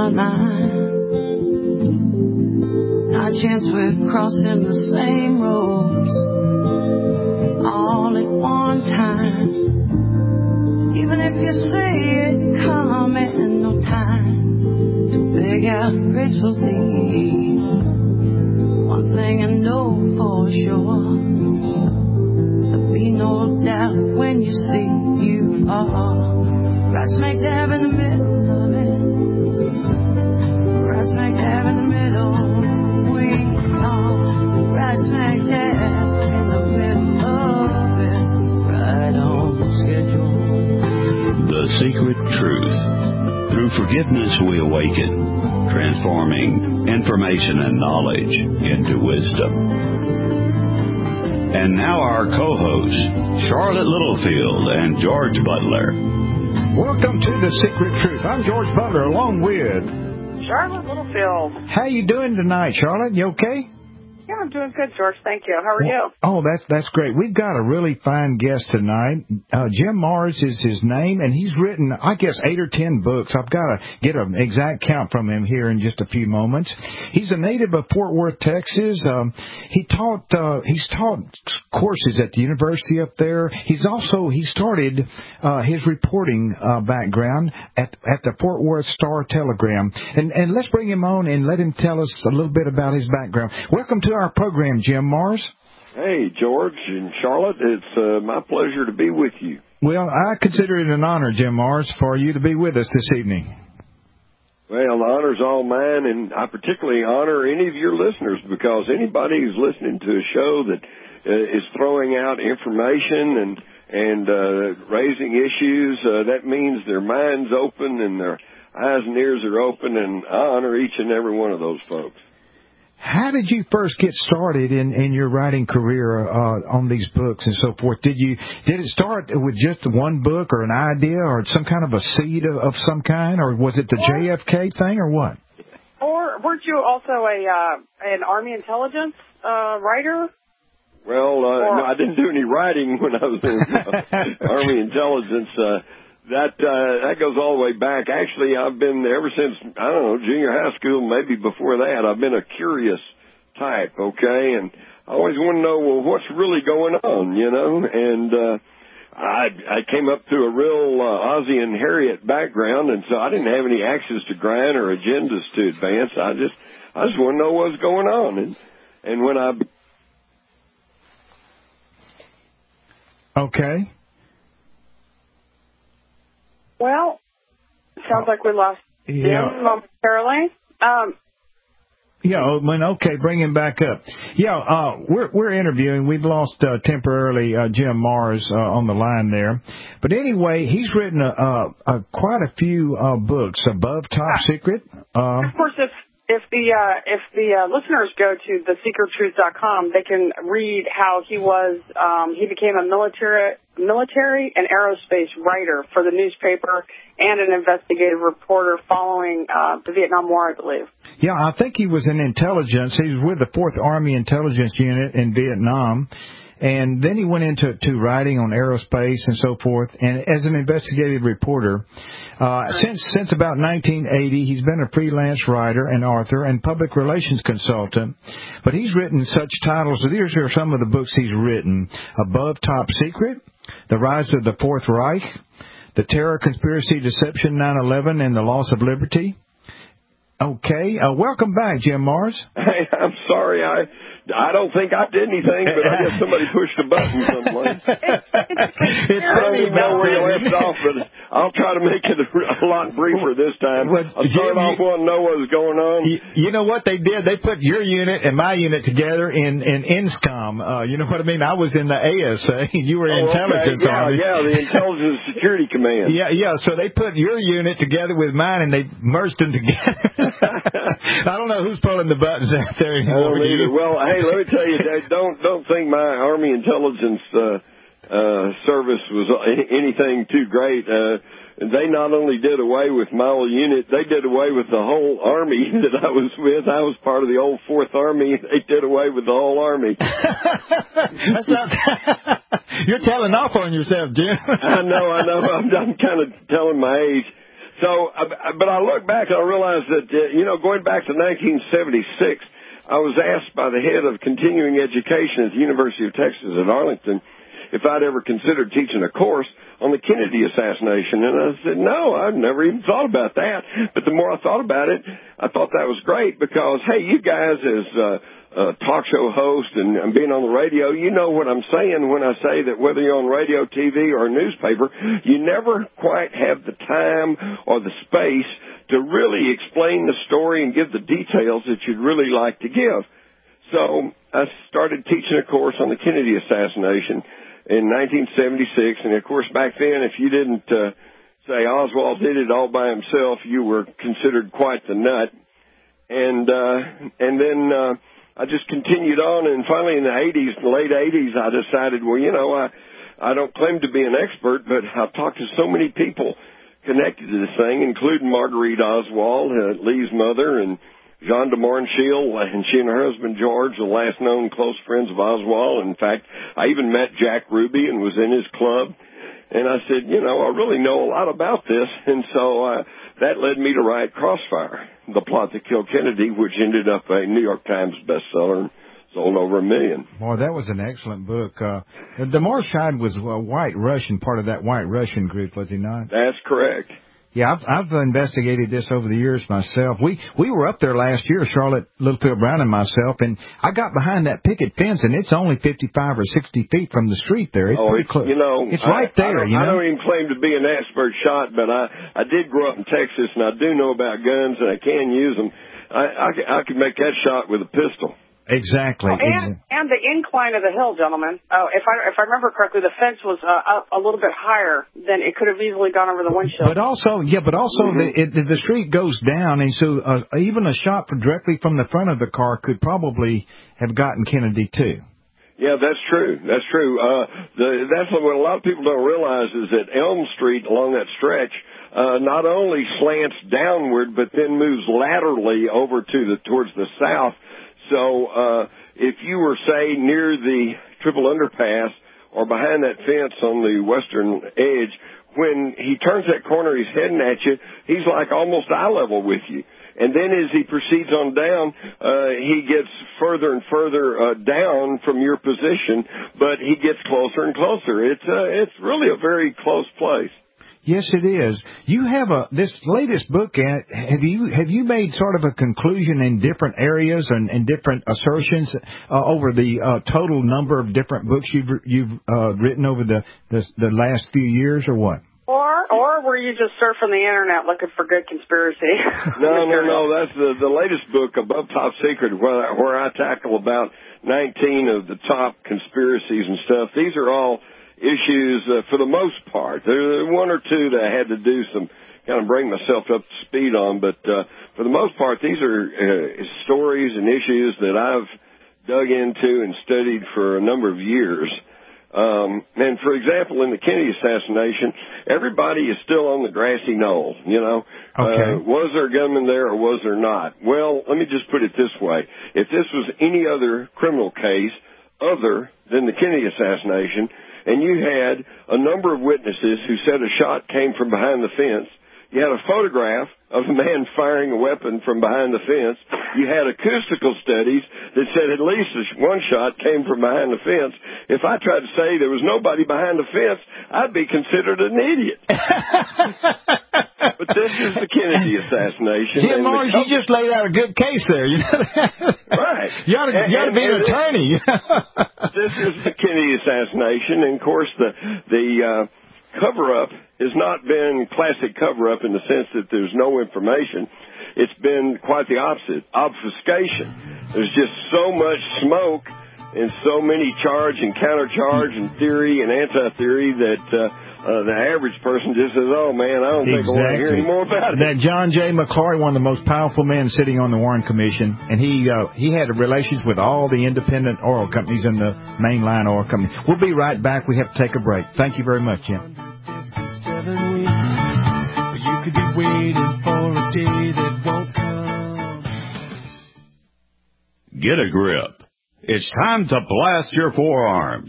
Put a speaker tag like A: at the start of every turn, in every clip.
A: my mind. Not a chance we're crossing the same roads all at one time. Even if you see it coming, no time to beg out gracefully. One thing I know for sure, there'll be no doubt when you see you are right smack dab in the middle of it. Right smack dab in the middle. We are right smack dab in the middle of it. Right on schedule.
B: The Secret Truth. Through forgiveness we awaken, transforming information and knowledge into wisdom. And now our co-hosts, Charlotte Littlefield and George Butler.
C: Welcome to The Secret Truth. I'm George Butler along with
D: Charlotte Littlefield.
C: How you doing tonight, Charlotte? You okay?
D: Yeah, I'm doing good, George. Thank you. How are you?
C: Oh, that's great. We've got a really fine guest tonight. Jim Marrs is his name, and he's written, I guess, 8 or 10 books. I've got to get an exact count from him here in just a few moments. He's a native of Fort Worth, Texas. He's taught courses at the university up there. He started his reporting background at the Fort Worth Star-Telegram. And let's bring him on and let him tell us a little bit about his background. Welcome to our program, Jim Marrs.
E: Hey, George and Charlotte. It's my pleasure to be with you.
C: Well, I consider it an honor, Jim Marrs, for you to be with us this evening.
E: Well, the honor's all mine, and I particularly honor any of your listeners, because anybody who's listening to a show that is throwing out information and raising issues, that means their mind's open and their eyes and ears are open, and I honor each and every one of those folks.
C: How did you first get started in your writing career on these books and so forth? Did it start with just one book or an idea or some kind of a seed of some kind, or was it the JFK thing or what?
D: Or weren't you also an Army intelligence writer?
E: Well, no, I didn't do any writing when I was in Army intelligence. That goes all the way back. Actually, I've been, ever since, I don't know, junior high school, maybe before that, I've been a curious type, okay? And I always want to know, well, what's really going on, you know? And I came up through a real Ozzie and Harriet background, and so I didn't have any axes to grind or agendas to advance. I just want to know what's going on. And when I...
C: Okay.
D: Well, sounds like we lost Jim momentarily.
C: Okay, bring him back up. We're interviewing. We've lost temporarily Jim Marrs on the line there, but anyway, he's written quite a few books. Above Top Secret.
D: Of course, if the listeners go to thesecrettruth.com, they can read how he became a military and aerospace writer for the newspaper and an investigative reporter following the Vietnam War, I believe.
C: Yeah, I think he was in intelligence. He was with the 4th Army Intelligence Unit in Vietnam. And then he went into writing on aerospace and so forth. And as an investigative reporter, since about 1980, he's been a freelance writer and author and public relations consultant. But he's written such titles. These are some of the books he's written: Above Top Secret, The Rise of the Fourth Reich, The Terror Conspiracy, Deception, 9/11, and the Loss of Liberty. Okay. Welcome back, Jim Marrs.
E: Hey, I'm sorry. I don't think I did anything, but I guess somebody pushed a button someplace. I don't even know where you left off, but I'll try to make it a lot briefer this time. I'll start off wanting to know what was going on.
C: You know what they did? They put your unit and my unit together in INSCOM. You know what I mean? I was in the ASA. You were intelligence.
E: Okay. Yeah, the Intelligence Security Command.
C: Yeah. So they put your unit together with mine, and they merged them together. I don't know who's pulling the buttons out there anymore.
E: I don't either. Well, hey, let me tell you, don't think my Army intelligence service was anything too great. They not only did away with my old unit, they did away with the whole Army that I was with. I was part of the old 4th Army. They did away with the whole Army.
C: You're telling off on yourself, Jim.
E: I know. I'm kind of telling my age. So, but I look back and I realize that, going back to 1976, I was asked by the head of continuing education at the University of Texas at Arlington if I'd ever considered teaching a course on the Kennedy assassination. And I said, no, I've never even thought about that. But the more I thought about it, I thought that was great because, hey, you guys as talk show host and being on the radio, you know what I'm saying when I say that whether you're on radio, TV, or newspaper, you never quite have the time or the space to really explain the story and give the details that you'd really like to give. So I started teaching a course on the Kennedy assassination in 1976, and of course back then if you didn't say Oswald did it all by himself, you were considered quite the nut. And then I just continued on, and finally in the late 80s, I decided, well, I don't claim to be an expert, but I've talked to so many people connected to this thing, including Marguerite Oswald, Lee's mother, and Jean de Mornschil, and she and her husband George, the last known close friends of Oswald. In fact, I even met Jack Ruby and was in his club. And I said, I really know a lot about this. And so that led me to write Crossfire, The Plot That Killed Kennedy, which ended up a New York Times bestseller and sold over 1 million.
C: Boy, that was an excellent book. Damar Scheid was a White Russian, part of that White Russian group, was he not?
E: That's correct.
C: Yeah, I've investigated this over the years myself. We were up there last year, Charlotte Littlefield Brown and myself, and I got behind that picket fence, and it's only 55 or 60 feet from the street there. It's pretty close. It's right there.
E: I don't even claim to be an expert shot, but I did grow up in Texas, and I do know about guns, and I can use them. I could make that shot with a pistol.
C: Exactly.
D: And the incline of the hill, gentlemen. If I remember correctly, the fence was up a little bit higher than it could have easily gone over the windshield.
C: But also, the street goes down, and so even a shot directly from the front of the car could probably have gotten Kennedy too.
E: Yeah, that's true. That's true. That's what a lot of people don't realize is that Elm Street along that stretch not only slants downward, but then moves laterally over towards the south. So if you were, say, near the Triple Underpass or behind that fence on the western edge, when he turns that corner, he's heading at you, he's like almost eye level with you. And then as he proceeds on down, he gets further and further down from your position, but he gets closer and closer. It's really a very close place.
C: Yes, it is. You have this latest book. Have you made sort of a conclusion in different areas and different assertions over the total number of different books you've written over the last few years, or what?
D: Or were you just surfing the internet looking for good conspiracy?
E: No. That's the latest book, Above Top Secret, where I tackle about 19 of the top conspiracies and stuff. These are all issues for the most part. There are one or two that I had to do some kind of bring myself up to speed on, but for the most part, these are stories and issues that I've dug into and studied for a number of years. And for example, in the Kennedy assassination, everybody is still on the grassy knoll, Okay. Was there a gunman there or was there not? Well, let me just put it this way. If this was any other criminal case other than the Kennedy assassination, and you had a number of witnesses who said a shot came from behind the fence, you had a photograph of a man firing a weapon from behind the fence, you had acoustical studies that said at least one shot came from behind the fence. If I tried to say there was nobody behind the fence, I'd be considered an idiot. But this is the Kennedy assassination.
C: Jim Marrs, you just laid out a good case there.
E: Right.
C: You ought to be an attorney.
E: This is the Kennedy assassination, and of course the cover-up has not been classic cover-up in the sense that there's no information. It's been quite the opposite, obfuscation. There's just so much smoke and so many charge and counter-charge and theory and anti-theory that the average person just says, oh, man, I don't think I want to hear any more about it.
C: That John J. McClory, one of the most powerful men sitting on the Warren Commission, and he had relations with all the independent oil companies and the mainline oil companies. We'll be right back. We have to take a break. Thank you very much, Jim.
A: 7 weeks, but you could be waiting for a day that won't come.
B: Get a grip. It's time to blast your forearms.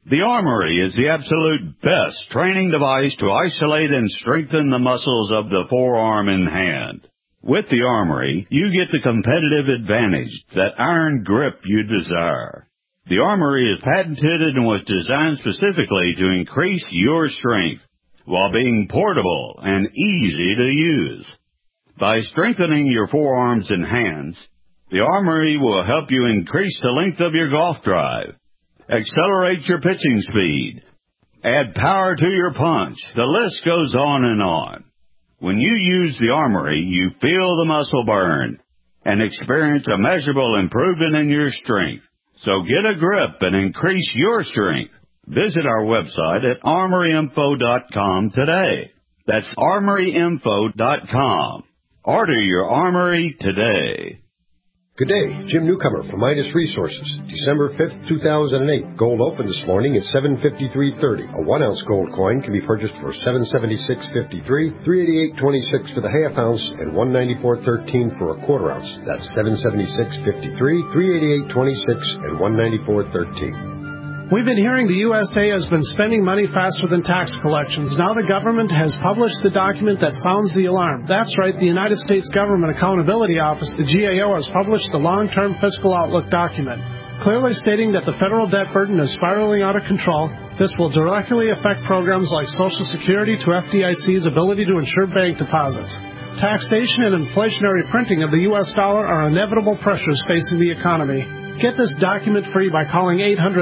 B: The Armory is the absolute best training device to isolate and strengthen the muscles of the forearm and hand. With the Armory, you get the competitive advantage, that iron grip you desire. The Armory is patented and was designed specifically to increase your strength while being portable and easy to use. By strengthening your forearms and hands, the Armory will help you increase the length of your golf drive, accelerate your pitching speed, add power to your punch. The list goes on and on. When you use the Armory, you feel the muscle burn and experience a measurable improvement in your strength. So get a grip and increase your strength. Visit our website at armoryinfo.com today. That's armoryinfo.com. Order your Armory today.
F: Good day, Jim Newcomer from Midas Resources. December 5th, 2008. Gold opened this morning at $753.30. A 1-ounce gold coin can be purchased for $776.53, $388.26 for the half ounce, and $194.13 for a quarter ounce. That's $776.53, $388.26, and $194.13.
G: We've been hearing the USA has been spending money faster than tax collections. Now the government has published the document that sounds the alarm. That's right, the United States Government Accountability Office, the GAO, has published the Long-Term Fiscal Outlook document, clearly stating that the federal debt burden is spiraling out of control. This will directly affect programs like Social Security to FDIC's ability to insure bank deposits. Taxation and inflationary printing of the U.S. dollar are inevitable pressures facing the economy. Get this document free by calling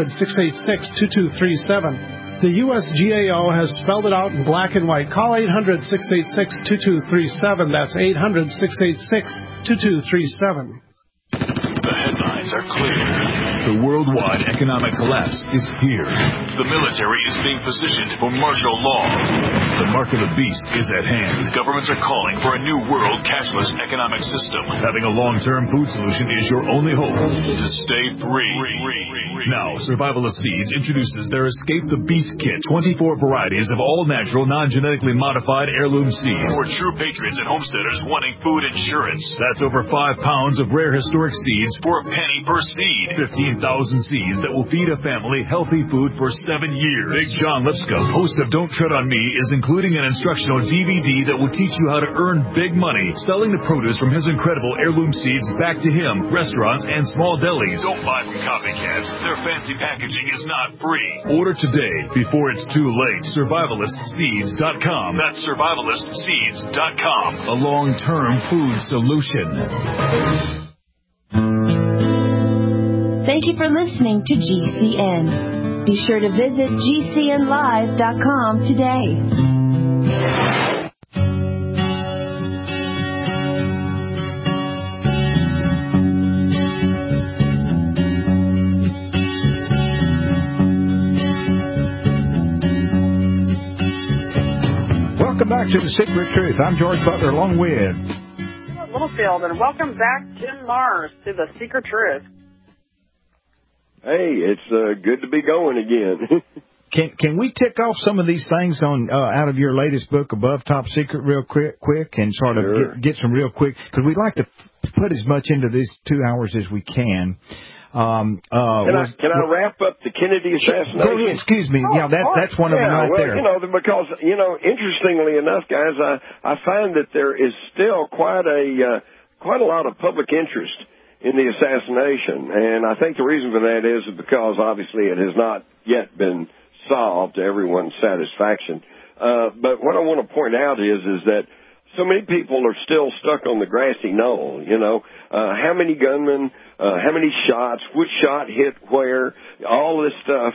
G: 800-686-2237. The USGAO has spelled it out in black and white. Call 800-686-2237. That's 800-686-2237.
H: The headlines are clear. The worldwide economic collapse is here. The military is being positioned for martial law. The mark of the beast is at hand. Governments are calling for a new world cashless economic system. Having a long-term food solution is your only hope to stay free. Now, Survivalist Seeds introduces their Escape the Beast Kit. 24 varieties of all-natural, non-genetically modified heirloom seeds. For true patriots and homesteaders wanting food insurance. That's over 5 pounds of rare historic seeds for a penny per seed. 15,000 seeds that will feed a family healthy food for 7 years. Big John Lipscomb, host of Don't Tread on Me, is including an instructional DVD that will teach you how to earn big money selling the produce from his incredible heirloom seeds back to him, restaurants, and small delis. Don't buy from copycats. Their fancy packaging is not free. Order today before it's too late. SurvivalistSeeds.com. That's SurvivalistSeeds.com. A long-term food solution.
I: Thank you for listening to GCN. Be sure to visit GCNlive.com today.
C: Welcome back to The Secret Truth. I'm George Butler along with
D: Littlefield, and welcome back, Jim Mars, to The Secret Truth.
E: Hey, it's good to be going again.
C: Can we tick off some of these things on out of your latest book, Above Top Secret, real quick and sort of get some real quick, because we'd like to put as much into these 2 hours as we can.
E: Can I wrap up the Kennedy assassination?
C: Go ahead, excuse me. Yeah, that's one of them right there.
E: Because interestingly enough, guys, I find that there is still quite a lot of public interest in the assassination, and I think the reason for that is because obviously it has not yet been solved to everyone's satisfaction. But what I want to point out is that so many people are still stuck on the grassy knoll. How many gunmen, how many shots, which shot hit where, all this stuff.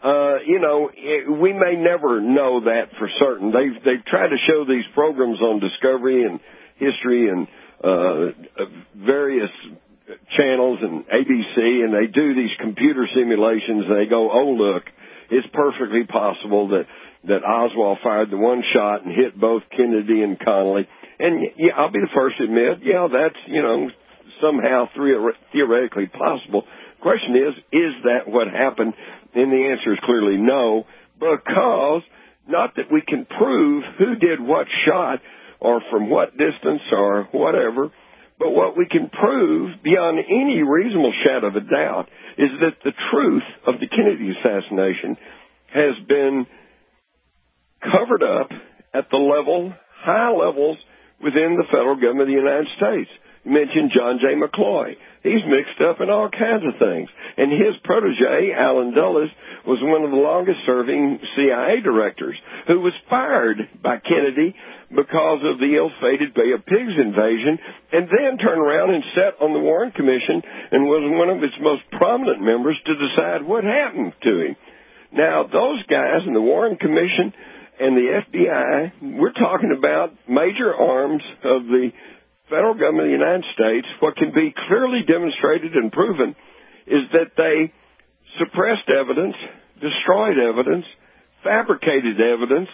E: We may never know that for certain. They've tried to show these programs on Discovery and History and various channels and ABC, and they do these computer simulations, and they go, oh, look, it's perfectly possible that Oswald fired the one shot and hit both Kennedy and Connally. And, yeah, I'll be the first to admit, yeah, that's, somehow theoretically possible. The question is that what happened? And the answer is clearly no, because not that we can prove who did what shot or from what distance or whatever, but what we can prove beyond any reasonable shadow of a doubt is that the truth of the Kennedy assassination has been covered up at the high levels within the federal government of the United States. You mentioned John J. McCloy. He's mixed up in all kinds of things. And his protege, Alan Dulles, was one of the longest-serving CIA directors who was fired by Kennedy because of the ill-fated Bay of Pigs invasion, and then turned around and sat on the Warren Commission and was one of its most prominent members to decide what happened to him. Now, those guys in the Warren Commission and the FBI, we're talking about major arms of the federal government of the United States. What can be clearly demonstrated and proven is that they suppressed evidence, destroyed evidence, fabricated evidence,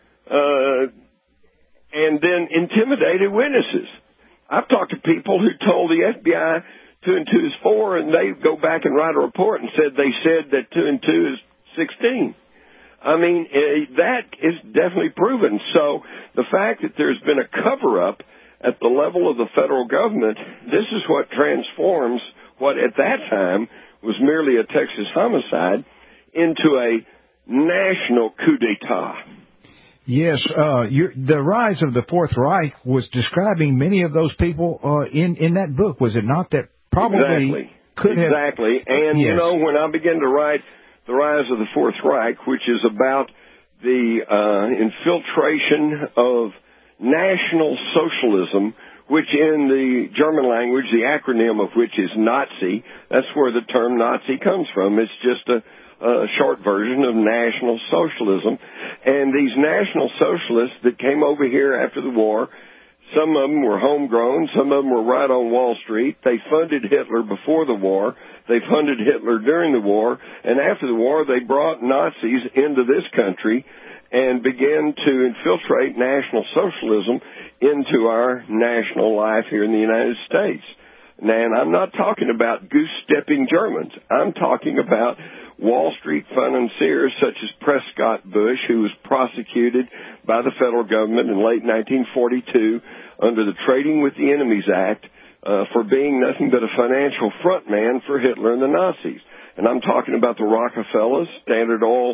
E: and then intimidated witnesses. I've talked to people who told the FBI 2 and 2 is 4, and they go back and write a report and said that 2 and 2 is 16. I mean, that is definitely proven. So the fact that there's been a cover-up at the level of the federal government, this is what transforms what at that time was merely a Texas homicide into a national coup d'etat.
C: Yes, the rise of the Fourth Reich was describing many of those people in that book, was it not? That probably could have...
E: Exactly. And,
C: yes.
E: You know, when I began to write The Rise of the Fourth Reich, which is about the infiltration of National Socialism, which in the German language, the acronym of which is Nazi, that's where the term Nazi comes from. It's just a short version of National Socialism. And these National Socialists that came over here after the war, some of them were homegrown, some of them were right on Wall Street. They funded Hitler before the war. They funded Hitler during the war. And after the war, they brought Nazis into this country and began to infiltrate National Socialism into our national life here in the United States. And I'm not talking about goose-stepping Germans. I'm talking about Wall Street financiers such as Prescott Bush, who was prosecuted by the federal government in late 1942 under the Trading with the Enemies Act for being nothing but a financial front man for Hitler and the Nazis. And I'm talking about the Rockefellers, Standard Oil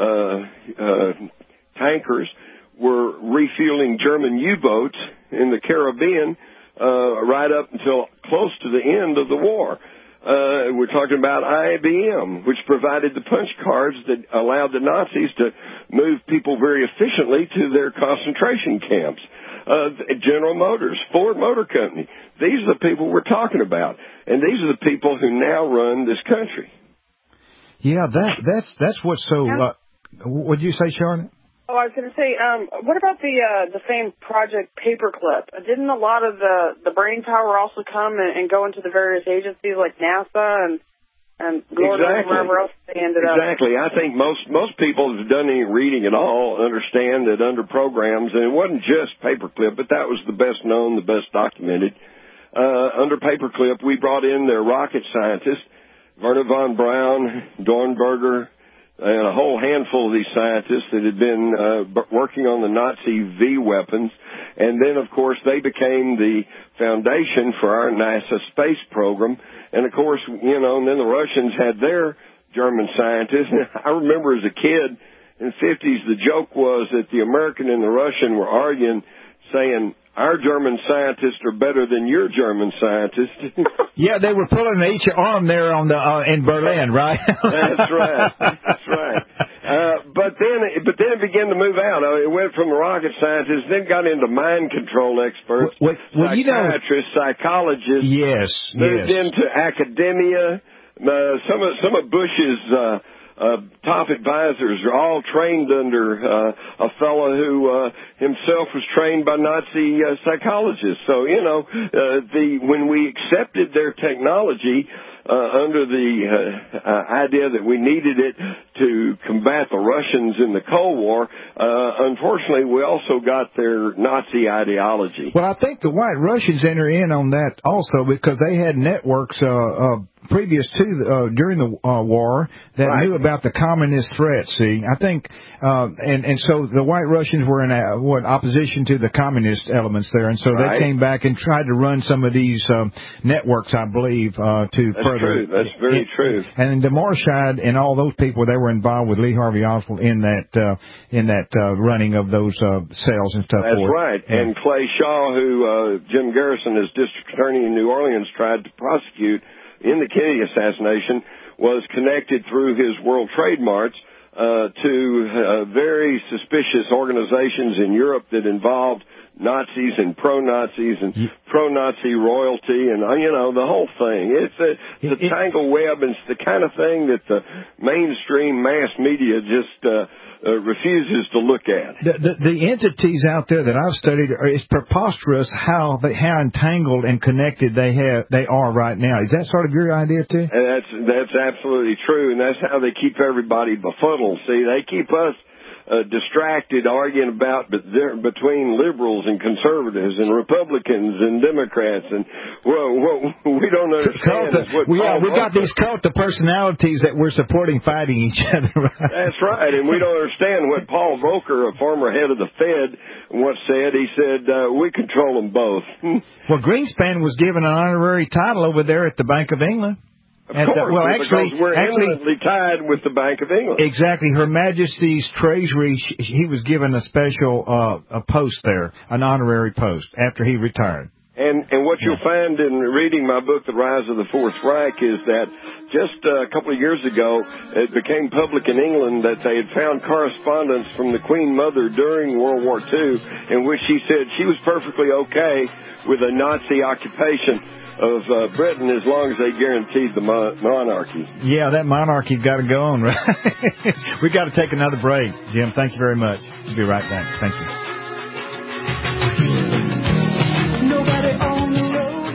E: tankers were refueling German U-boats in the Caribbean right up until close to the end of the war. We're talking about IBM, which provided the punch cards that allowed the Nazis to move people very efficiently to their concentration camps. General Motors, Ford Motor Company. These are the people we're talking about, and these are the people who now run this country. Yeah,
C: that's what's so. What did you say, Charlotte?
D: Oh, I was going to say, what about the famed Project Paperclip? Didn't a lot of the brain power also come and go into the various agencies like NASA and Lord knows wherever else they ended up?
E: Exactly. I think most people that have done any reading at all understand that under programs, and it wasn't just Paperclip, but that was the best known, the best documented. Under Paperclip, we brought in their rocket scientists, Wernher von Braun, Dornberger, and a whole handful of these scientists that had been working on the Nazi V weapons. And then, of course, they became the foundation for our NASA space program. And, of course, you know, and then the Russians had their German scientists. I remember as a kid in the 50s, the joke was that the American and the Russian were arguing, saying, our German scientists are better than your German scientists.
C: Yeah, they were pulling each arm there on in Berlin, right?
E: That's right. That's right. But then it began to move out. It went from the rocket scientists, then got into mind control experts, psychiatrists, psychologists.
C: Yes.
E: Moved into academia. Some of Bush's top advisors are all trained under a fellow who himself was trained by Nazi psychologists. So, you know, when we accepted their technology under the idea that we needed it to combat the Russians in the Cold War, unfortunately, we also got their Nazi ideology.
C: Well, I think the White Russians enter in on that also because they had networks previous to during the war that knew about the communist threat. See, I think, and so the White Russians were in opposition to the communist elements there, and so they came back and tried to run some of these networks, I believe, to
E: That's
C: further.
E: True. That's very true.
C: And DeMarshide and all those people, they were involved with Lee Harvey Oswald in that running of those cells and stuff.
E: That's right. Yeah. And Clay Shaw, who Jim Garrison, as district attorney in New Orleans, tried to prosecute in the Kennedy assassination, was connected through his World Trade Marts to very suspicious organizations in Europe that involved Nazis and pro-Nazis and pro-Nazi royalty and, the whole thing. It's a tangled web, and it's the kind of thing that the mainstream mass media just refuses to look at.
C: The entities out there that I've studied, it's preposterous how entangled and connected they are right now. Is that sort of your idea, too?
E: And that's absolutely true, and that's how they keep everybody befuddled. See, they keep us distracted arguing about between liberals and conservatives and Republicans and Democrats, and what we don't understand is what
C: we got these cult of personalities that we're supporting fighting each other. Right?
E: That's right, and we don't understand what Paul Volcker, a former head of the Fed, once said. He said, we control them both.
C: Well, Greenspan was given an honorary title over there at the Bank of England.
E: Of course, because we're eminently tied with the Bank of England.
C: Exactly. Her Majesty's Treasury, he was given a special a post there, an honorary post, after he retired.
E: And what you'll find in reading my book, The Rise of the Fourth Reich, is that just a couple of years ago, it became public in England that they had found correspondence from the Queen Mother during World War II in which she said she was perfectly okay with a Nazi occupation of Britain as long as they guaranteed the monarchy.
C: Yeah, that monarchy's got to go on, right? We've got to take another break. Jim, thank you very much. We'll be right back. Thank you.
J: Nobody on the road.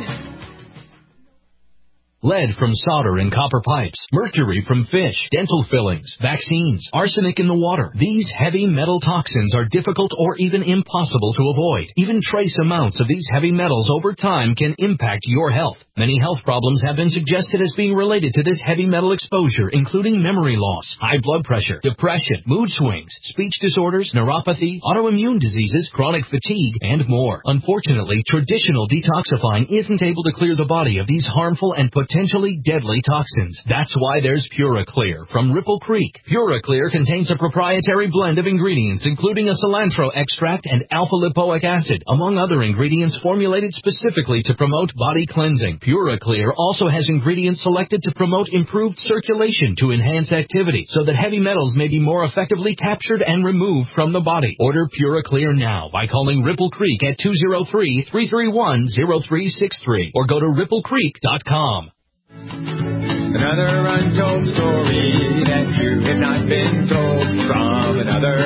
K: Lead from solder and copper pipes, mercury from fish, dental fillings, vaccines, arsenic in the water. These heavy metal toxins are difficult or even impossible to avoid. Even trace amounts of these heavy metals over time can impact your health. Many health problems have been suggested as being related to this heavy metal exposure, including memory loss, high blood pressure, depression, mood swings, speech disorders, neuropathy, autoimmune diseases, chronic fatigue, and more. Unfortunately, traditional detoxifying isn't able to clear the body of these harmful and potentially deadly toxins. That's why there's PuraClear from Ripple Creek. PuraClear contains a proprietary blend of ingredients, including a cilantro extract and alpha-lipoic acid, among other ingredients formulated specifically to promote body cleansing. PuraClear also has ingredients selected to promote improved circulation to enhance activity, so that heavy metals may be more effectively captured and removed from the body. Order PuraClear now by calling Ripple Creek at 203-331-0363 or go to ripplecreek.com.
J: Another untold story that you have not been told from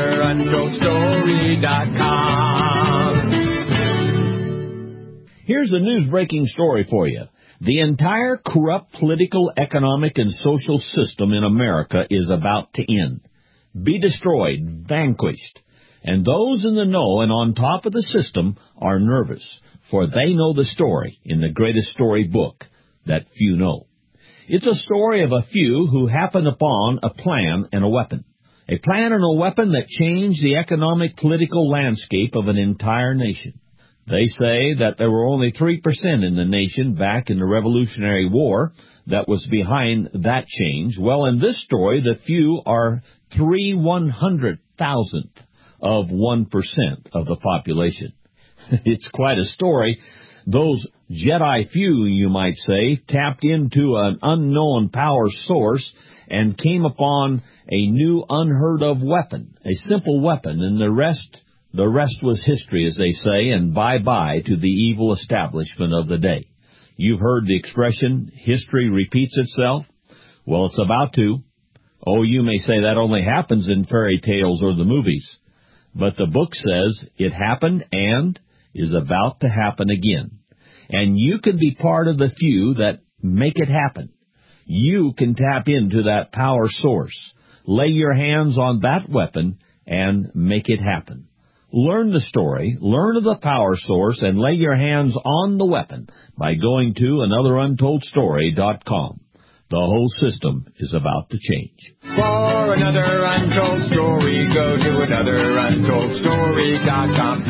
J: anotheruntoldstory.com.
L: Here's the news-breaking story for you. The entire corrupt political, economic, and social system in America is about to end, be destroyed, vanquished. And those in the know and on top of the system are nervous, for they know the story in the greatest story book that few know. It's a story of a few who happened upon a plan and a weapon. A plan and a weapon that changed the economic, political landscape of an entire nation. They say that there were only 3% in the nation back in the Revolutionary War that was behind that change. Well, in this story, the few are 3/100,000th of 1% of the population. It's quite a story. Those Jedi few, you might say, tapped into an unknown power source and came upon a new unheard-of weapon, a simple weapon, and the rest was history, as they say, and bye-bye to the evil establishment of the day. You've heard the expression, history repeats itself? Well, it's about to. Oh, you may say that only happens in fairy tales or the movies. But the book says it happened and is about to happen again. And you can be part of the few that make it happen. You can tap into that power source, lay your hands on that weapon, and make it happen. Learn the story, learn of the power source, and lay your hands on the weapon by going to anotheruntoldstory.com. The whole system is about to change.
J: For another untold story, go to anotheruntoldstory.com,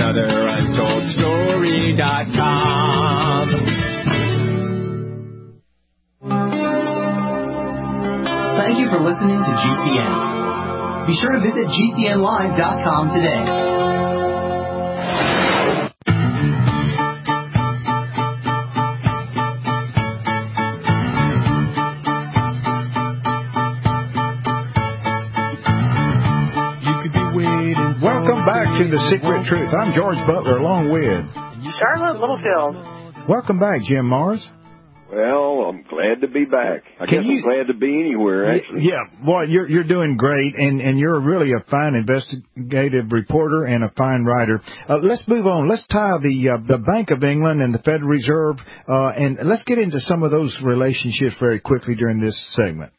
J: anotheruntoldstory.com.
M: Thank you for listening to GCN. Be sure to visit GCNlive.com today.
C: Welcome back to The Secret Truth. I'm George Butler, along with
D: Charlotte Littlefield.
C: Welcome back, Jim Mars.
E: Well, I'm glad to be back. I'm glad to be anywhere, actually.
C: Yeah, boy, you're doing great, and you're really a fine investigative reporter and a fine writer. Let's move on. Let's tie the Bank of England and the Federal Reserve, and let's get into some of those relationships very quickly during this segment.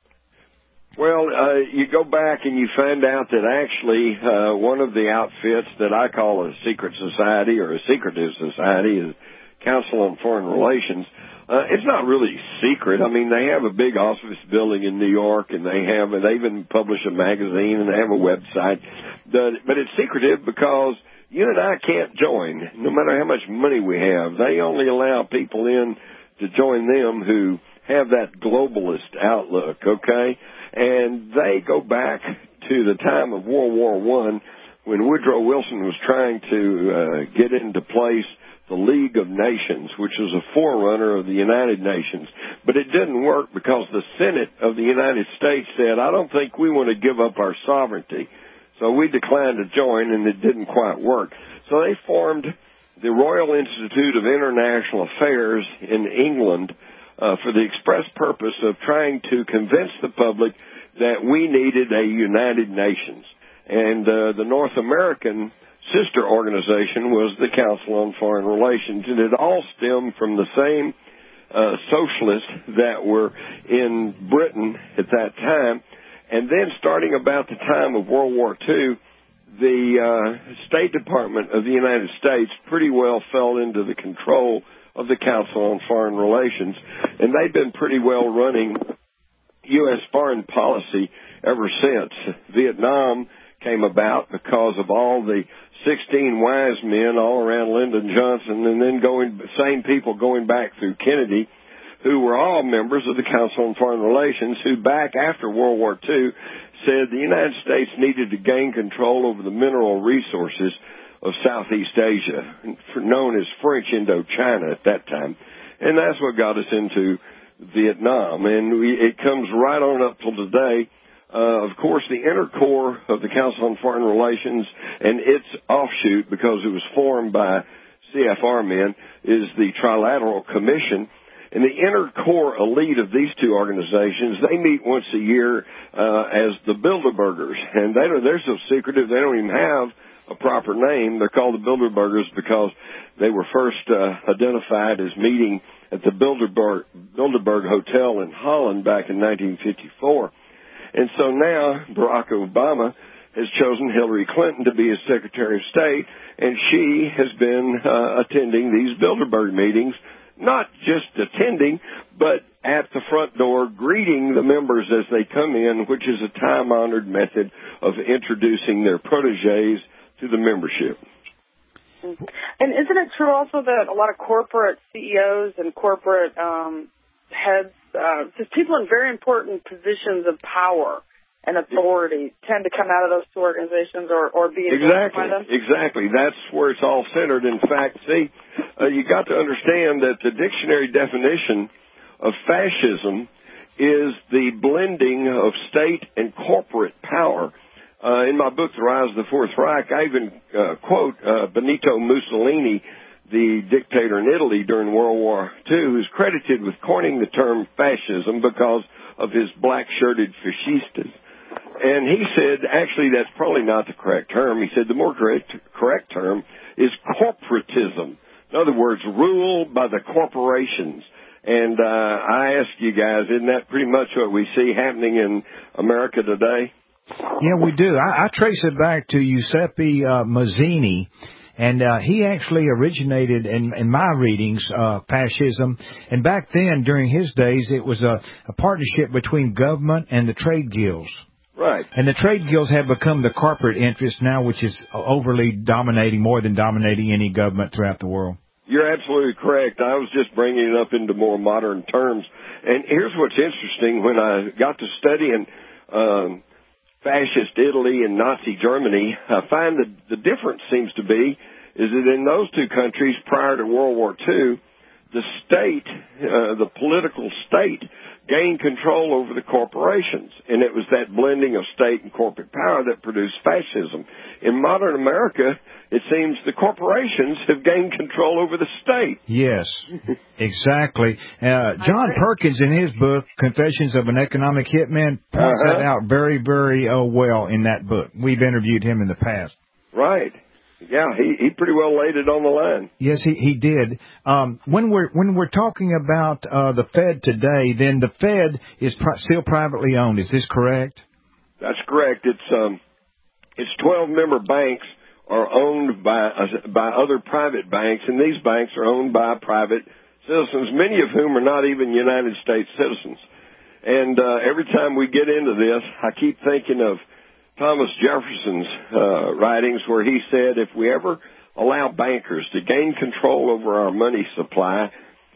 E: Well, you go back and you find out that actually one of the outfits that I call a secret society or a secretive society is Council on Foreign Relations. It's not really secret. I mean, they have a big office building in New York, and they even publish a magazine, and they have a website. But it's secretive because you and I can't join, no matter how much money we have. They only allow people in to join them who have that globalist outlook, okay? And they go back to the time of World War I when Woodrow Wilson was trying to get into place the League of Nations, which was a forerunner of the United Nations. But it didn't work because the Senate of the United States said, I don't think we want to give up our sovereignty. So we declined to join, and it didn't quite work. So they formed the Royal Institute of International Affairs in England for the express purpose of trying to convince the public that we needed a United Nations. And the North American sister organization was the Council on Foreign Relations, and it all stemmed from the same socialists that were in Britain at that time. And then starting about the time of World War II, the State Department of the United States pretty well fell into the control of the Council on Foreign Relations, and they've been pretty well running U.S. foreign policy ever since. Vietnam came about because of all the 16 wise men all around Lyndon Johnson, and then same people going back through Kennedy, who were all members of the Council on Foreign Relations, who back after World War II said the United States needed to gain control over the mineral resources of Southeast Asia, known as French Indochina at that time. And that's what got us into Vietnam. And it comes right on up till today. Of course, the inner core of the Council on Foreign Relations and its offshoot, because it was formed by CFR men, is the Trilateral Commission. And the inner core elite of these two organizations, they meet once a year as the Bilderbergers. And they're so secretive, they don't even have a proper name. They're called the Bilderbergers because they were first identified as meeting at the Bilderberg Hotel in Holland back in 1954. And so now Barack Obama has chosen Hillary Clinton to be his Secretary of State, and she has been attending these Bilderberg meetings, not just attending, but at the front door greeting the members as they come in, which is a time-honored method of introducing their protégés to the membership.
D: And isn't it true also that a lot of corporate CEOs and corporate heads, just people in very important positions of power and authority, tend to come out of those two organizations or be influenced by them?
E: Exactly. That's where it's all centered. In fact, you got to understand that the dictionary definition of fascism is the blending of state and corporate power. In my book, The Rise of the Fourth Reich, I even quote Benito Mussolini, the dictator in Italy during World War II, who's credited with coining the term fascism because of his black-shirted fascistas. And he said, actually, that's probably not the correct term. He said the more correct term is corporatism. In other words, rule by the corporations. And I ask you guys, isn't that pretty much what we see happening in America today?
C: Yeah, we do. I trace it back to Giuseppe Mazzini. And he actually originated, in my readings, fascism. And back then, during his days, it was a partnership between government and the trade guilds.
E: Right.
C: And the trade guilds have become the corporate interest now, which is overly dominating, more than dominating any government throughout the world.
E: You're absolutely correct. I was just bringing it up into more modern terms. And here's what's interesting. When I got to studying fascist Italy and Nazi Germany, I find that the difference seems to be is that in those two countries prior to World War II, the state, the political state, gained control over the corporations. And it was that blending of state and corporate power that produced fascism. In modern America, it seems the corporations have gained control over the state.
C: Yes, exactly. John Perkins, in his book, Confessions of an Economic Hitman, points that out very, very well in that book. We've interviewed him in the past.
E: Right. Yeah, he pretty well laid it on the line.
C: Yes, he did. When we're talking about the Fed today, then the Fed is still privately owned. Is this correct?
E: That's correct. It's 12 member banks are owned by other private banks, and these banks are owned by private citizens, many of whom are not even United States citizens. And every time we get into this, I keep thinking of Thomas Jefferson's writings where he said if we ever allow bankers to gain control over our money supply,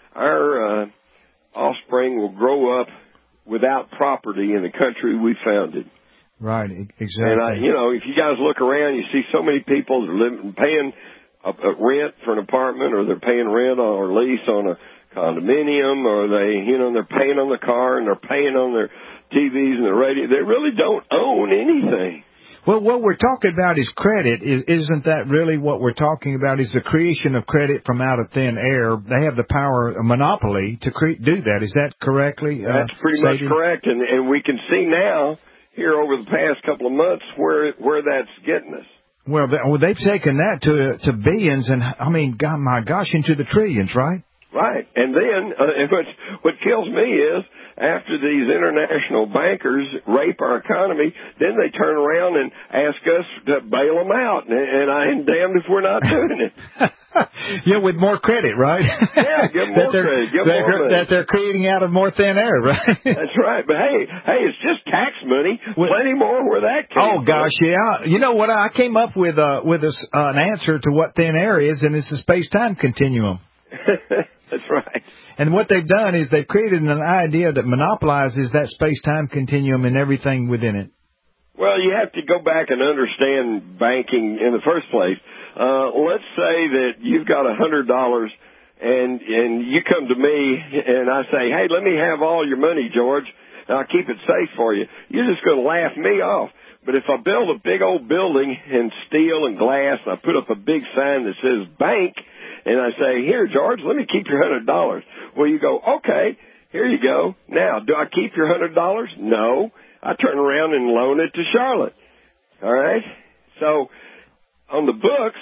E: our offspring will grow up without property in the country we founded.
C: Right, exactly.
E: And, if you guys look around, you see so many people that are paying a rent for an apartment, or they're paying rent or lease on a condominium, or they're paying on the car, and they're paying on their TVs and the radio. They really don't own anything.
C: Well, what we're talking about is credit. Isn't that really what we're talking about? Is the creation of credit from out of thin air? They have the power, a monopoly, to do that. Is that correctly
E: That's pretty much correct. And we can see now, here over the past couple of months, where that's getting us.
C: Well, they've taken that to billions, and my gosh, into the trillions, right?
E: Right. And then what kills me is after these international bankers rape our economy, then they turn around and ask us to bail them out. And I am damned if we're not doing it.
C: Yeah, with more credit, right?
E: Yeah, give more credit. Give more money.
C: That they're creating out of more thin air, right?
E: That's right. But hey, it's just tax money. Plenty more where that came from.
C: Oh, gosh, yeah. You know what? I came up with an answer to what thin air is, and it's the space-time continuum.
E: That's right.
C: And what they've done is they've created an idea that monopolizes that space-time continuum and everything within it.
E: Well, you have to go back and understand banking in the first place. Let's say that you've got $100 and you come to me and I say, hey, let me have all your money, George, and I'll keep it safe for you. You're just going to laugh me off. But if I build a big old building in steel and glass and I put up a big sign that says bank, and I say, here, George, let me keep your $100. Well, you go, okay, here you go. Now, do I keep your $100? No. I turn around and loan it to Charlotte. All right? So, on the books,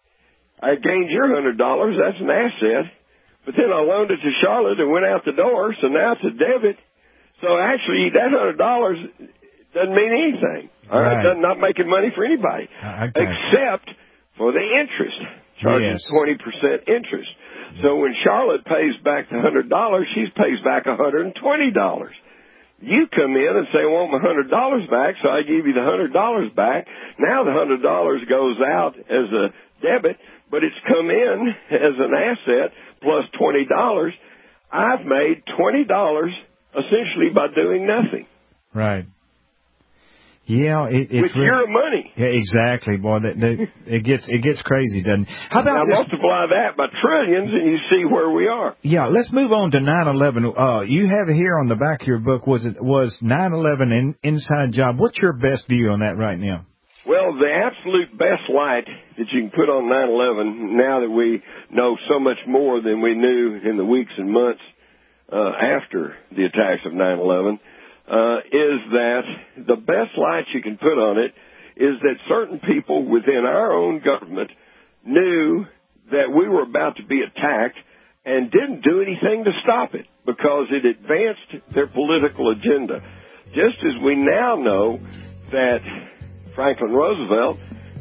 E: I gained your $100. That's an asset. But then I loaned it to Charlotte and went out the door, so now it's a debit. So, actually, that $100 doesn't mean anything. All right? Right. Not making money for anybody. Except for the interest. Charging 20% interest. So when Charlotte pays back the $100, she pays back $120. You come in and say, I want my $100 back, so I give you the $100 back. Now the $100 goes out as a debit, but it's come in as an asset plus $20. I've made $20 essentially by doing nothing.
C: Right. Yeah,
E: with your money.
C: Yeah, exactly. Boy, it gets crazy, doesn't it? How about
E: now multiply that by trillions, and you see where we are.
C: Yeah, let's move on to 9/11. You have it here on the back of your book. Was 9/11 an inside job? What's your best view on that right now?
E: Well, the absolute best light that you can put on 9/11, now that we know so much more than we knew in the weeks and months after the attacks of 9/11. Is that the best light you can put on it is that certain people within our own government knew that we were about to be attacked and didn't do anything to stop it because it advanced their political agenda. Just as we now know that Franklin Roosevelt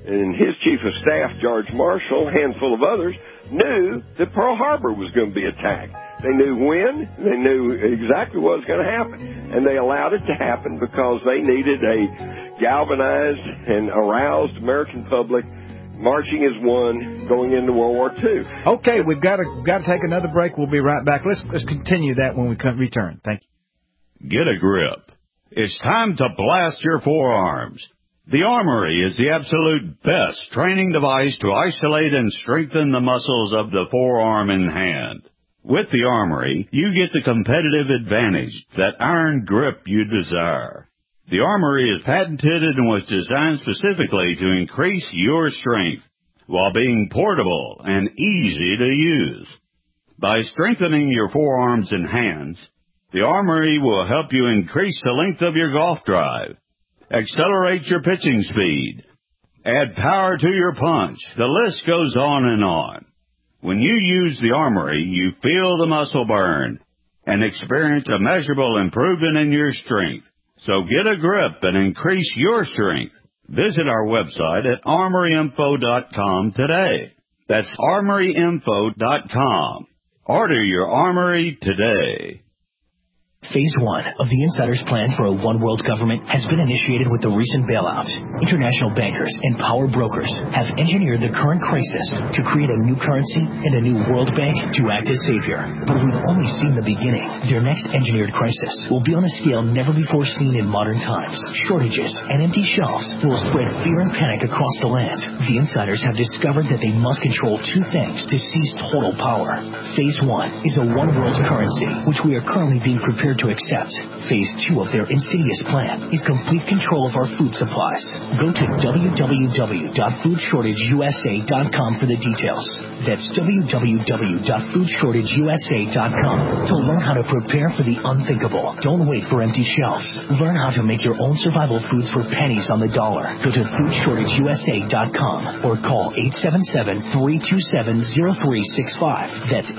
E: and his chief of staff, George Marshall, a handful of others, knew that Pearl Harbor was going to be attacked. They knew when, they knew exactly what was going to happen, and they allowed it to happen because they needed a galvanized and aroused American public marching as one going into World War II.
C: Okay, we've got to take another break. We'll be right back. Let's continue that when we return. Thank you.
B: Get a grip. It's time to blast your forearms. The Armory is the absolute best training device to isolate and strengthen the muscles of the forearm and hand. With the Armory, you get the competitive advantage, that iron grip you desire. The Armory is patented and was designed specifically to increase your strength while being portable and easy to use. By strengthening your forearms and hands, the Armory will help you increase the length of your golf drive, accelerate your pitching speed, add power to your punch. The list goes on and on. When you use the Armory, you feel the muscle burn and experience a measurable improvement in your strength. So get a grip and increase your strength. Visit our website at armoryinfo.com today. That's armoryinfo.com. Order your Armory today.
N: Phase 1 of the Insider's plan for a one-world government has been initiated with the recent bailout. International bankers and power brokers have engineered the current crisis to create a new currency and a new world bank to act as savior. But we've only seen the beginning. Their next engineered crisis will be on a scale never before seen in modern times. Shortages and empty shelves will spread fear and panic across the land. The Insiders have discovered that they must control two things to seize total power. Phase 1 is a one-world currency, which we are currently being prepared to accept. Phase 2 of their insidious plan is complete control of our food supplies. Go to www.foodshortageusa.com for the details. That's www.foodshortageusa.com to learn how to prepare for the unthinkable. Don't wait for empty shelves. Learn how to make your own survival foods for pennies on the dollar. Go to foodshortageusa.com or call 877-327-0365. That's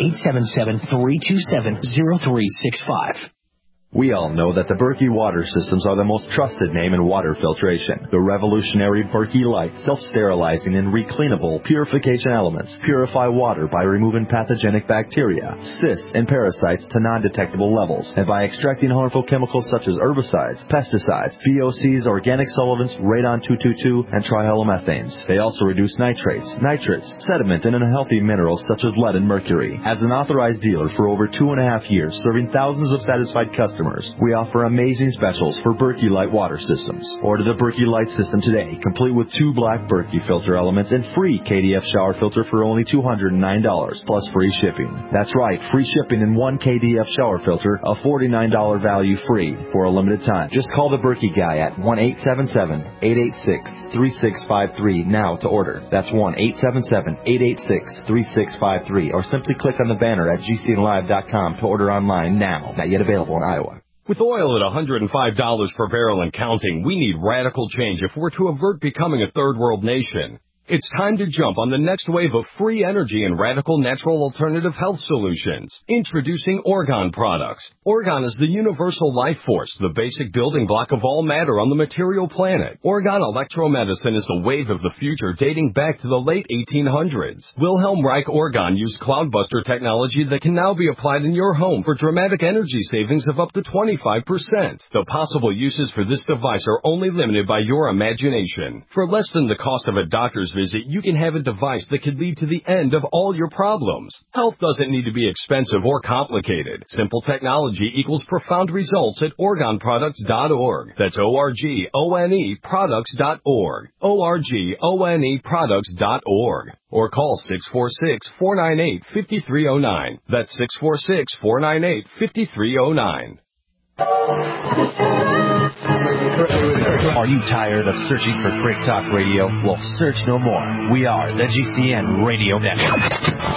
N: 877-327-0365.
O: We all know that the Berkey water systems are the most trusted name in water filtration. The revolutionary Berkey Light self-sterilizing and recleanable purification elements purify water by removing pathogenic bacteria, cysts, and parasites to non-detectable levels, and by extracting harmful chemicals such as herbicides, pesticides, VOCs, organic solvents, radon-222, and trihalomethanes. They also reduce nitrates, nitrates, sediment, and unhealthy minerals such as lead and mercury. As an authorized dealer for over 2.5 years, serving thousands of satisfied customers, we offer amazing specials for Berkey Light water systems. Order the Berkey Light system today, complete with 2 black Berkey filter elements and free KDF shower filter for only $209 plus free shipping. That's right, free shipping in 1 KDF shower filter, a $49 value free for a limited time. Just call the Berkey guy at 1-877-886-3653 now to order. That's 1-877-886-3653, or simply click on the banner at gcnlive.com to order online now. Not yet available in Iowa.
P: With oil at $105 per barrel and counting, we need radical change if we're to avert becoming a third world nation. It's time to jump on the next wave of free energy and radical natural alternative health solutions. Introducing Orgone products. Orgone is the universal life force, the basic building block of all matter on the material planet. Orgone electromedicine is the wave of the future dating back to the late 1800s. Wilhelm Reich Orgone used Cloudbuster technology that can now be applied in your home for dramatic energy savings of up to 25%. The possible uses for this device are only limited by your imagination. For less than the cost of a doctor's visit, you can have a device that could lead to the end of all your problems. Health doesn't need to be expensive or complicated. Simple technology equals profound results at OrgoneProducts.org. That's ORGONE products.org. ORGONE products.org. Or call 646-498-5309. That's 646-498-5309.
Q: Are you tired of searching for Quick Talk Radio? Well, search no more. We are the GCN Radio Network.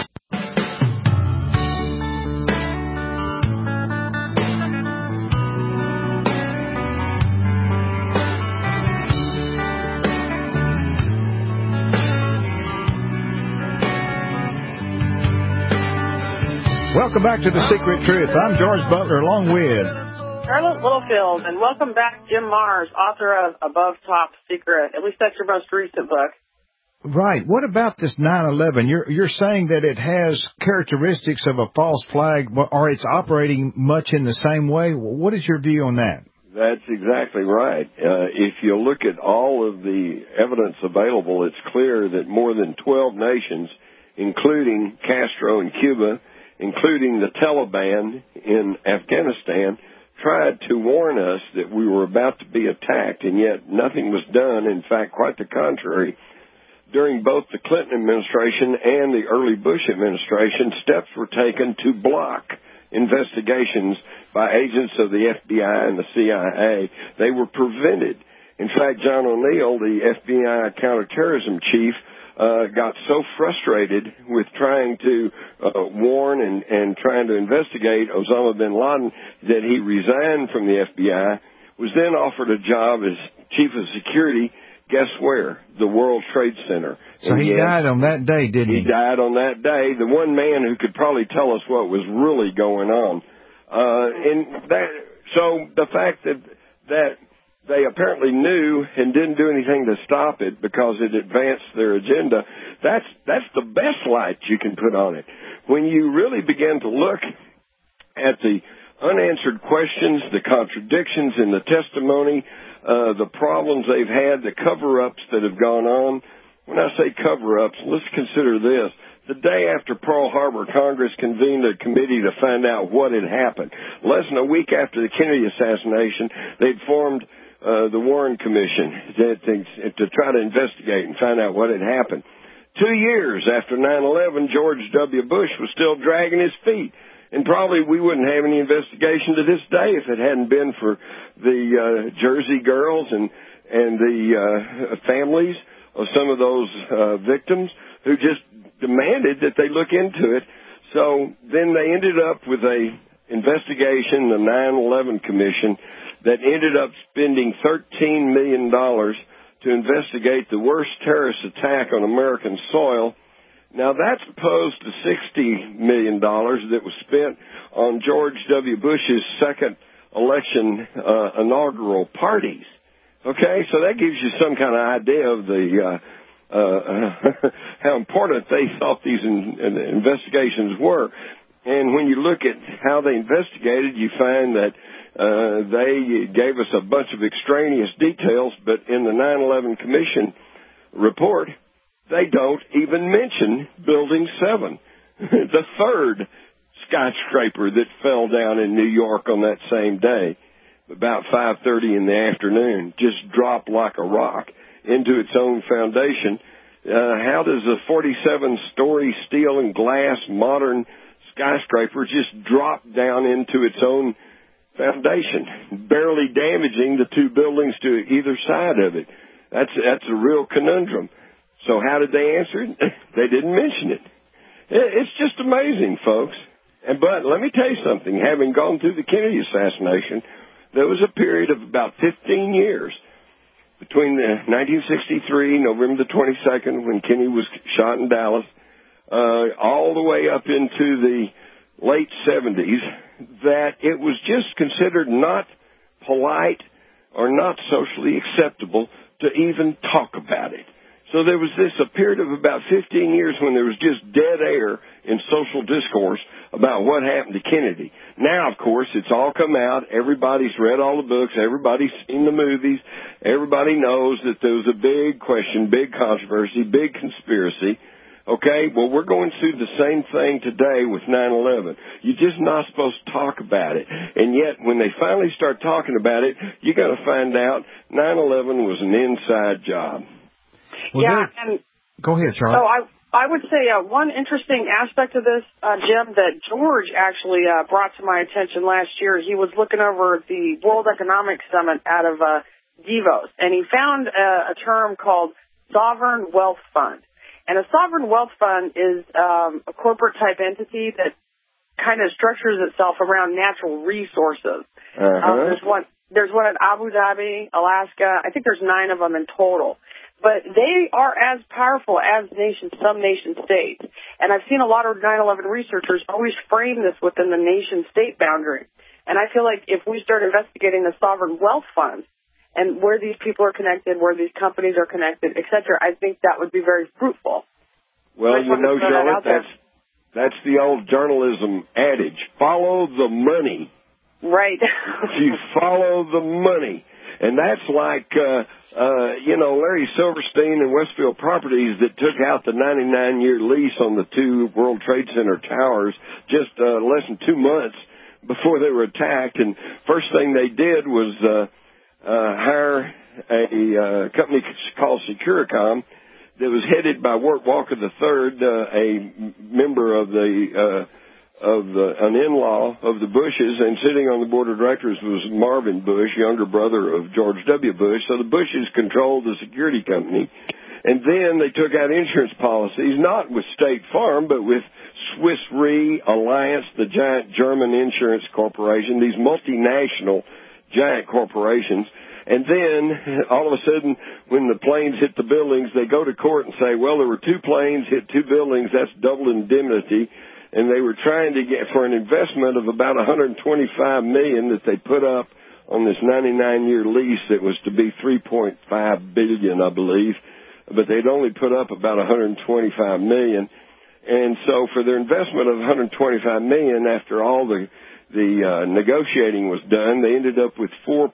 C: Welcome back to The Secret Truth. I'm George Butler, along with
D: Charlotte Littlefield, and welcome back Jim Marrs, author of Above Top Secret. At least that's your most recent book.
C: Right. What about this 9/11? You're saying that it has characteristics of a false flag, or it's operating much in the same way. What is your view on that?
E: That's exactly right. If you look at all of the evidence available, it's clear that more than 12 nations, including Castro in Cuba, including the Taliban in Afghanistan, tried to warn us that we were about to be attacked, and yet nothing was done. In fact, quite the contrary. During both the Clinton administration and the early Bush administration, steps were taken to block investigations by agents of the FBI and the CIA. They were prevented. In fact, John O'Neill, the FBI counterterrorism chief, got so frustrated with trying to warn and trying to investigate Osama bin Laden that he resigned from the FBI, was then offered a job as chief of security. Guess where? The World Trade Center.
C: So he died on that day, didn't he?
E: He died on that day. The one man who could probably tell us what was really going on. So the fact that they apparently knew and didn't do anything to stop it because it advanced their agenda, that's the best light you can put on it. When you really begin to look at the unanswered questions, the contradictions in the testimony, the problems they've had, the cover-ups that have gone on. When I say cover-ups, let's consider this. The day after Pearl Harbor, Congress convened a committee to find out what had happened. Less than a week after the Kennedy assassination, they'd formed the Warren Commission to try to investigate and find out what had happened. 2 years after 9/11, George W. Bush was still dragging his feet. And probably we wouldn't have any investigation to this day if it hadn't been for the Jersey girls and the families of some of those victims who just demanded that they look into it. So then they ended up with a investigation, the 9/11 Commission, that ended up spending $13 million to investigate the worst terrorist attack on American soil. Now, that's opposed to $60 million that was spent on George W. Bush's second election inaugural parties. Okay, so that gives you some kind of idea of the how important they thought these investigations were. And when you look at how they investigated, you find that they gave us a bunch of extraneous details, but in the 9/11 Commission report, they don't even mention Building 7, the third skyscraper that fell down in New York on that same day, about 5:30 in the afternoon, just dropped like a rock into its own foundation. How does a 47-story steel and glass modern skyscraper just drop down into its own foundation, barely damaging the two buildings to either side of it? That's a real conundrum. So how did they answer it? They didn't mention it. It's just amazing, folks. But let me tell you something. Having gone through the Kennedy assassination, there was a period of about 15 years between the 1963, November the 22nd, when Kennedy was shot in Dallas, all the way up into the late 70s, that it was just considered not polite or not socially acceptable to even talk about it. So there was a period of about 15 years when there was just dead air in social discourse about what happened to Kennedy. Now, of course, it's all come out. Everybody's read all the books. Everybody's seen the movies. Everybody knows that there was a big question, big controversy, big conspiracy. Okay, well, we're going through the same thing today with 9/11. You're just not supposed to talk about it. And yet, when they finally start talking about it, you're going to find out 9/11 was an inside job.
C: Well,
D: yeah, and
C: go ahead, Charlie.
D: So I would say one interesting aspect of this, Jim, that George actually brought to my attention last year. He was looking over the World Economic Summit out of Davos, and he found a term called sovereign wealth fund. And a sovereign wealth fund is a corporate-type entity that kind of structures itself around natural resources. There's one in Abu Dhabi, Alaska. I think there's 9 of them in total. But they are as powerful as some nation-states. And I've seen a lot of 9/11 researchers always frame this within the nation-state boundary. And I feel like if we start investigating the sovereign wealth funds and where these people are connected, where these companies are connected, et cetera, I think that would be very fruitful.
E: Well, you know, Charlotte, that's the old journalism adage. Follow the money.
D: Right.
E: You follow the money. And that's like, Larry Silverstein and Westfield Properties that took out the 99-year lease on the 2 World Trade Center towers just less than 2 months before they were attacked. And first thing they did was hire a company called Securicom that was headed by Wirt Walker III, a member of an in-law of the Bushes, and sitting on the board of directors was Marvin Bush, younger brother of George W. Bush. So the Bushes controlled the security company. And then they took out insurance policies, not with State Farm, but with Swiss Re, Alliance, the giant German insurance corporation, these multinational giant corporations. And then, all of a sudden, when the planes hit the buildings, they go to court and say, well, there were 2 planes, hit 2 buildings, that's double indemnity. And they were trying to get, for an investment of about $125 million that they put up on this 99-year lease that was to be $3.5 billion, I believe. But they'd only put up about $125 million. And so for their investment of $125 million, after all the negotiating was done, they ended up with $4.6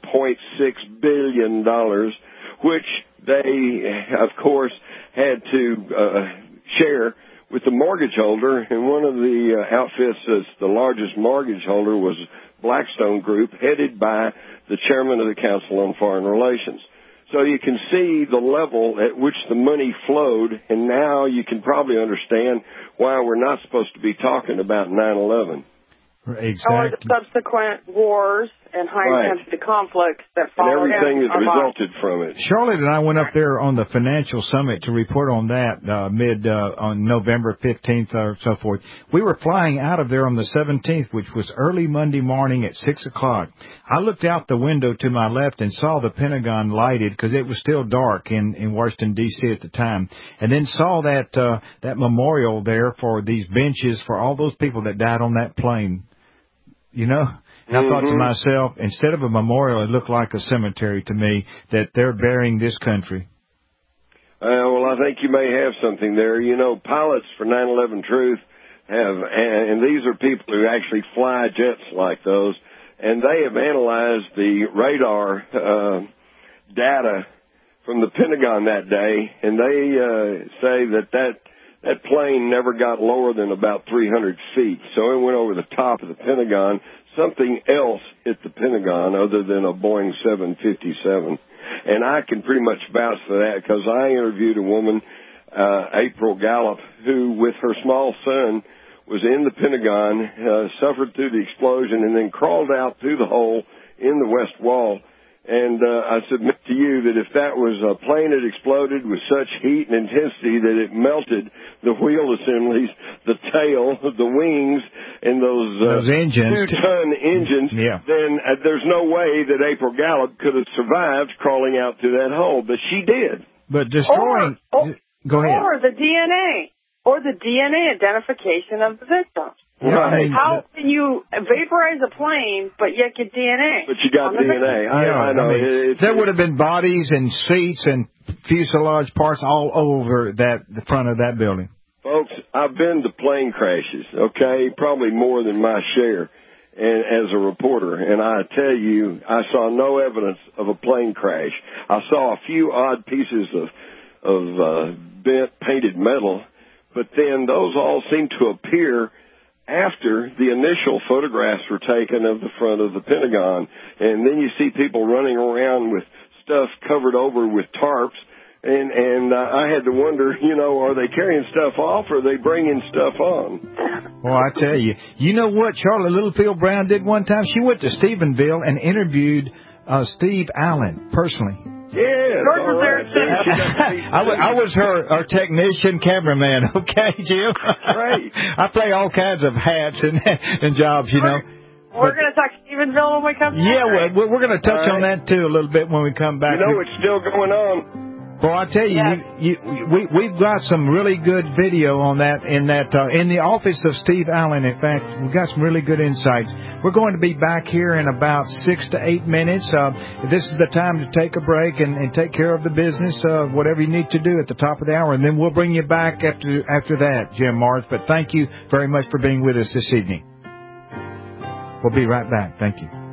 E: billion, which they, of course, had to share with the mortgage holder. And one of the outfits that's the largest mortgage holder was Blackstone Group, headed by the chairman of the Council on Foreign Relations. So you can see the level at which the money flowed, and now you can probably understand why we're not supposed to be talking about 9/11.
C: Exactly.
D: Or the subsequent wars and high-intensity conflicts that followed.
E: And everything that resulted from it.
C: Charlotte and I went up there on the financial summit to report on that on November 15th or so forth. We were flying out of there on the 17th, which was early Monday morning at 6 o'clock. I looked out the window to my left and saw the Pentagon lighted because it was still dark in Washington, D.C. at the time, and then saw that memorial there for these benches for all those people that died on that plane. You know, and I thought to myself, instead of a memorial, it looked like a cemetery to me, that they're burying this country.
E: Well, I think you may have something there. You know, pilots for 9/11 Truth have, and these are people who actually fly jets like those, and they have analyzed the radar data from the Pentagon that day, and they say that plane never got lower than about 300 feet. So it went over the top of the Pentagon. Something else hit the Pentagon other than a Boeing 757. And I can pretty much vouch for that because I interviewed a woman, April Gallup, who with her small son was in the Pentagon, suffered through the explosion, and then crawled out through the hole in the west wall. And I submit to you that if that was a plane that exploded with such heat and intensity that it melted the wheel assemblies, the tail, the wings, and those
C: engines,
E: 2-ton engines, then there's no way that April Gallup could have survived crawling out through that hole. But she did.
C: But destroying... Go ahead.
D: Or the DNA. Or the DNA identification of the victim.
C: Right.
D: How can you vaporize a plane, but yet get DNA?
E: But you got DNA. I know.
C: I mean, there would have been bodies and seats and fuselage parts all over the front of that building.
E: Folks, I've been to plane crashes, okay, probably more than my share as a reporter. And I tell you, I saw no evidence of a plane crash. I saw a few odd pieces of bent painted metal, but then those all seem to appear after the initial photographs were taken of the front of the Pentagon. And then you see people running around with stuff covered over with tarps. And I had to wonder, are they carrying stuff off or are they bringing stuff on?
C: Well, I tell you, you know what Charlotte Littlefield Brown did one time? She went to Stephenville and interviewed Steve Allen personally.
E: Yeah, all right.
C: I was her technician, cameraman. Okay, Jim.
E: Right.
C: I play all kinds of hats and jobs,
D: We're going to talk Stephenville when we come back.
C: Yeah, we're going to touch on that too a little bit when we come back.
E: It's still going on.
C: Well, I tell you, we've got some really good video on that in the office of Steve Allen. In fact, we've got some really good insights. We're going to be back here in about 6 to 8 minutes. This is the time to take a break and take care of the business, whatever you need to do at the top of the hour, and then we'll bring you back after that, Jim Marrs. But thank you very much for being with us this evening. We'll be right back. Thank you.